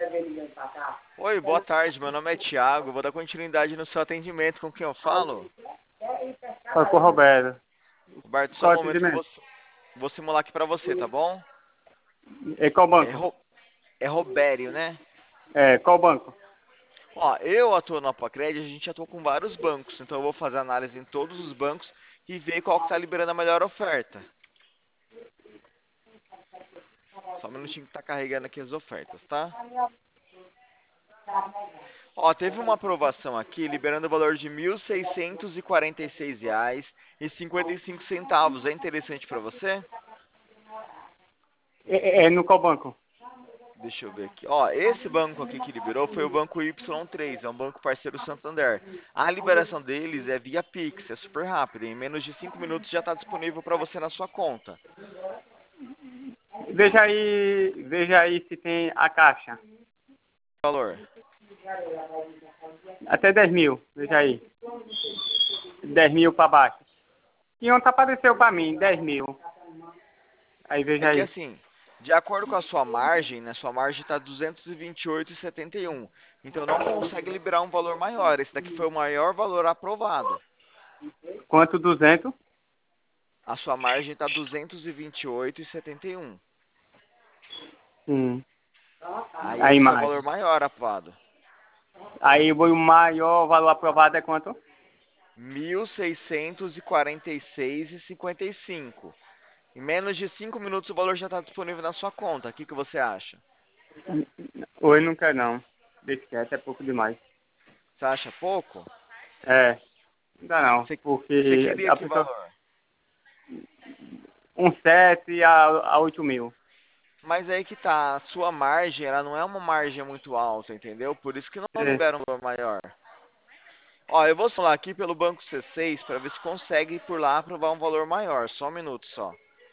Oi, boa tarde. Meu nome é Thiago. Vou dar continuidade no seu atendimento. Com quem eu falo? Fala com o Roberto. Roberto, só um Qual momento que eu atendimento? vou simular aqui pra você, tá bom? É qual É, banco? Ro, é Robério, né? É, qual banco? Ó, eu atuo no Apacred, a gente atua com vários bancos. Então eu vou fazer análise em todos os bancos e ver qual que tá liberando a melhor oferta. Só um minutinho que tá carregando aqui as ofertas, tá? Ó, teve uma aprovação aqui liberando o valor de R$ 1.646,55. É interessante pra você? É no qual banco? Deixa eu ver aqui. Ó, esse banco aqui que liberou foi o banco Y3, é um banco parceiro Santander. A liberação deles é via Pix, é super rápido. Em menos de 5 minutos já está disponível para você na sua conta. Veja aí se tem a caixa. Valor. Até 10 mil, veja aí. 10 mil para baixo. E ontem apareceu para mim, 10 mil. Aí É veja que aí. assim, de acordo com a sua margem, né, sua margem está 228,71. Então não consegue liberar um valor maior. Esse daqui foi o maior valor aprovado. Quanto 200? A sua margem está 228,71. Hum. Aí Aí esse foi o mais. valor maior aprovado. Aí o maior valor aprovado é quanto? 1.646,55. Em menos de 5 minutos o valor já está disponível na sua conta. O que você acha? Hoje não quer não. Deixa quieto, é pouco demais. Você acha pouco? É, não dá não. Você Porque queria a que pessoa. valor? Um 7 a 8 mil. Mas aí que tá, a sua margem, ela não é uma margem muito alta, entendeu? Por isso que não É. libera um valor maior. Ó, eu vou falar aqui pelo banco C6 para ver se consegue por lá aprovar um valor maior. Só um minuto só.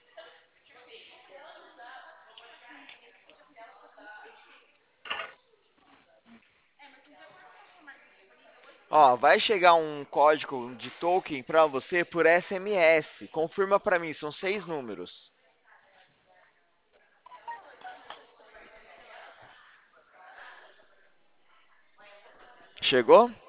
Ó, vai chegar um código de token para você por SMS. Confirma para mim, são 6 números. Chegou?